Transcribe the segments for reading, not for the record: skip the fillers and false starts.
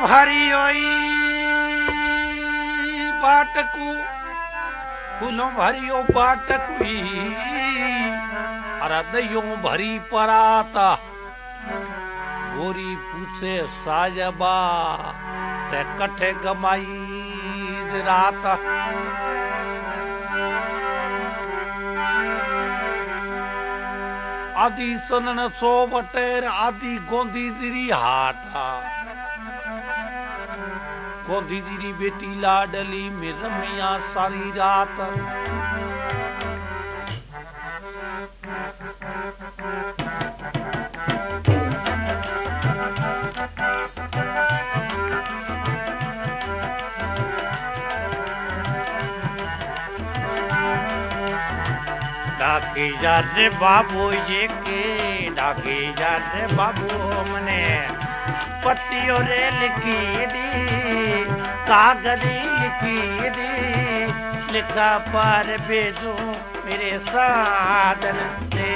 भरी ओई बाटकू फूलों भरियो बाटकुई अरदयों भरी पराता गोरी पूछे साजबा ते कठे गमाई रात आदि सनन सो बटेर आदि गोंदी जिरी हाटा गोंदी जिरी बेटी लाडली में रमिया सारी रात डाके जाते बाबू ये के डाके जाते बाबू मने पत्तियों रे लिखी दी कागजी लिखी दी लिखा पर भेजू मेरे साधन से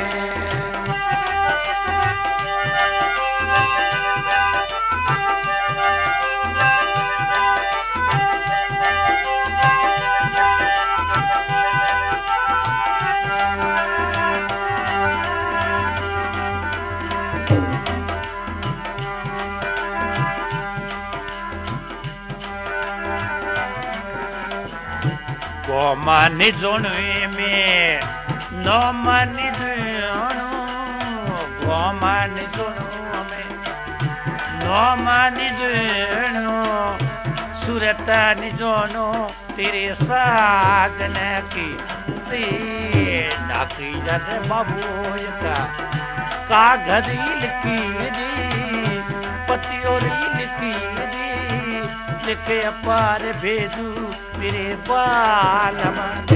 मानी जोनुए में नो मानी जोनु गो मानी जोनु में नो मानी जोनु सुरता निजोनु तेरे साजन की डाकी जाते बाबू का घड़ी लिखी दी पतियोरी लिखी दी लिखे पार भेजू मेरे बाल मने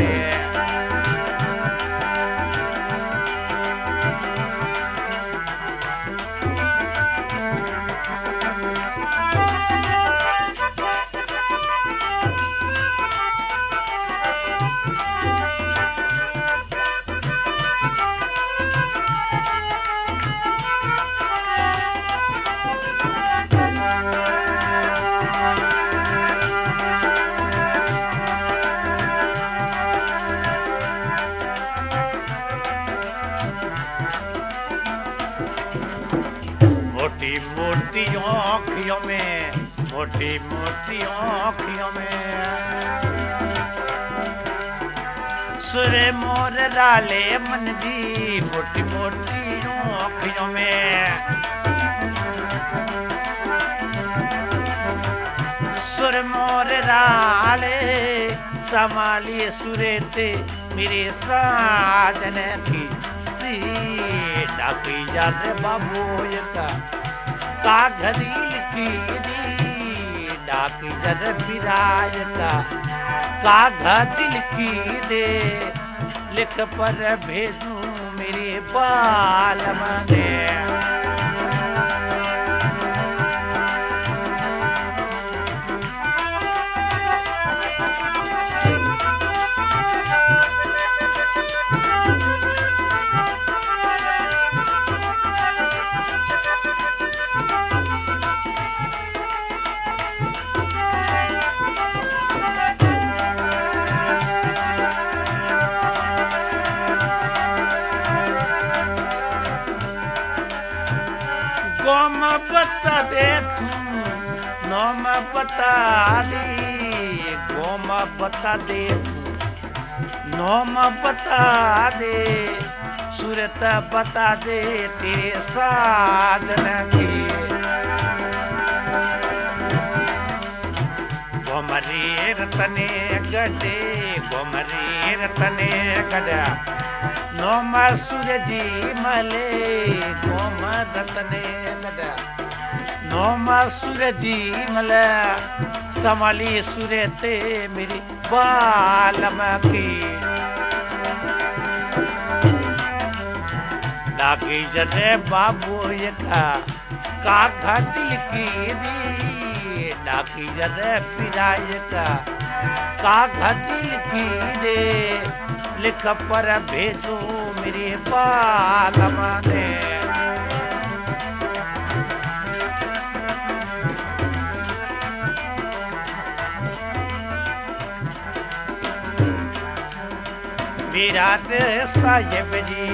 मोटी मोटी आँखियों में सुरे मोर लाले मन दी मोटी मोटी आँखियों में सुर मोर लाले संभालिए सुरे ते मेरे साजन की डाकी जाते बाबू का घड़ी लिखी दी डाकी जद विरायता का घड़ी लिखी दे लिख पर भेजू मेरे बाल मने बता दे नोम बता दी गोम बता दे नोम बता दे सूरत बता दे तेरे साधन की गोमरी रतने गडे गोमरी रतने गडा नोम सूरजी मले गोम रतने गडा नोम सूरजी मले संभाली सूरते मेरी बालम की डाकी जदे बाबू का घाटी की दी डाकी जदे पिराय का घाटी की दे लिख पर भेजो मेरे बालम ने विराट साहिब जी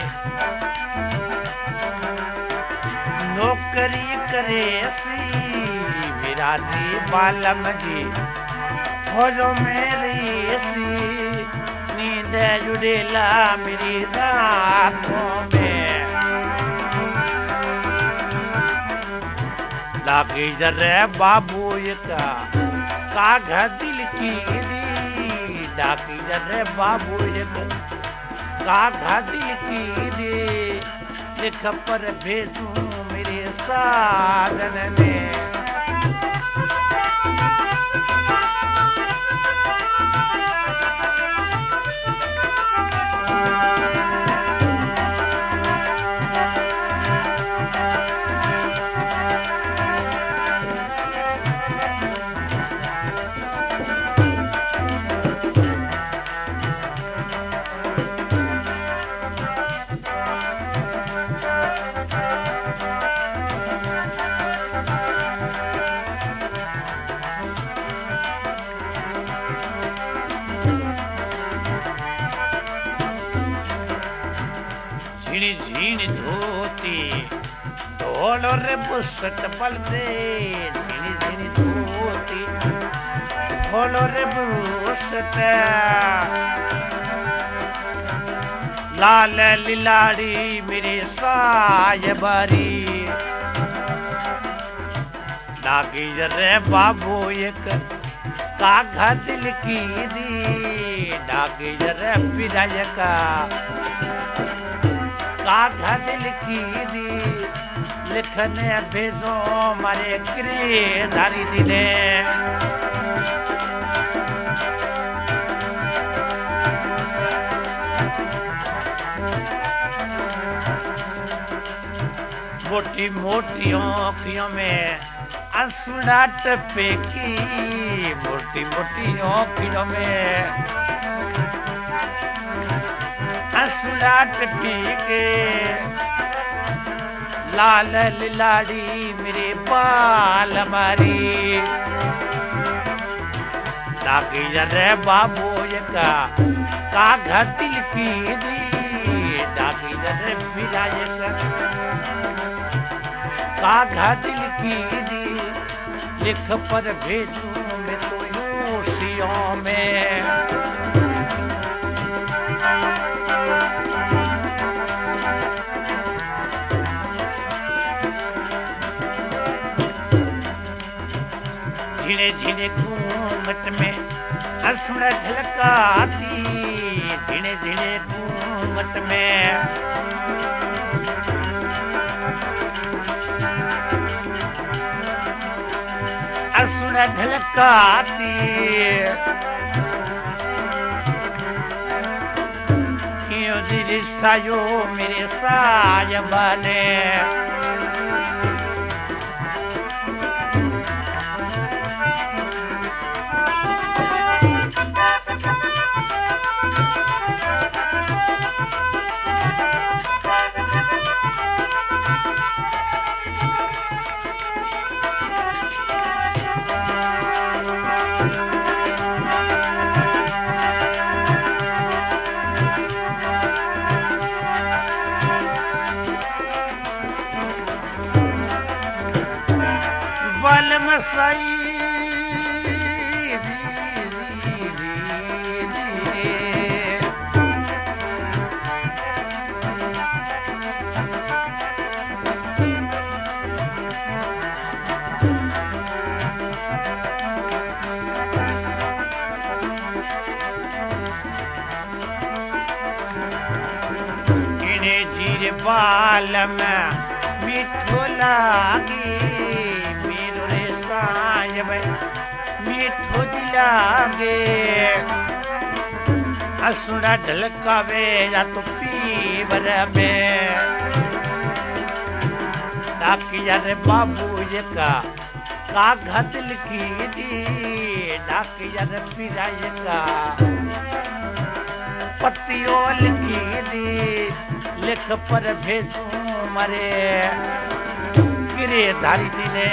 नौकरी करे सी विराटी बालम जी खोलो मेरी सी नींद जुड़ेला मेरी रातों में लागी जरे बाबू का घर दिल की डाकी जरे बाबू का घर दिल की दी लिख पर भेजूं मेरे साधन में झीण धोती ढोल रे बुसट पल दे झीण धोती ढोल रे बुसट लाल लिलाड़ी मेरे सायबारी लागी रे बाबू एक काघा दिल की दी लागी रे पिराय का दिल की दी लिखने भेजो मारे क्रे धारी दिले मोटी मोटी आँखियों में आंसुड़ा टपे की मोटी मोटी आँखियों में आंसुड़ाट पी के लाल लिलाड़ी मेरे बाल मारी लागी रे बाबू का घर दिल की दी लागी रे विराय का घर दिल की दी लिख पर भेजूं मैं तो यूसियों में झीणे झीणे घूमट में असुड़ झलकाती झीणे झीणे घूमट में असुड़ झलकाती क्यों दिल सायो मेरे सायबा ने मसाई इन्हें जीरे बाल में मिठो लागी मीठो दिलागे असुड़ा ढलकावे या तो पीवर में ताकि यार बाबू का घातिल की दी डाकी यार पिराय का पतियोल की दी लिख पर भेजूं मरे गिरे धारी दिले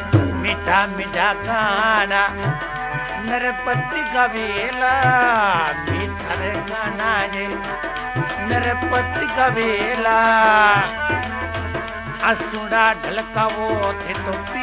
मीठा मीठा गाना नरपति गवेला नरपति का वेला असुड़ा ढलकावो थे तो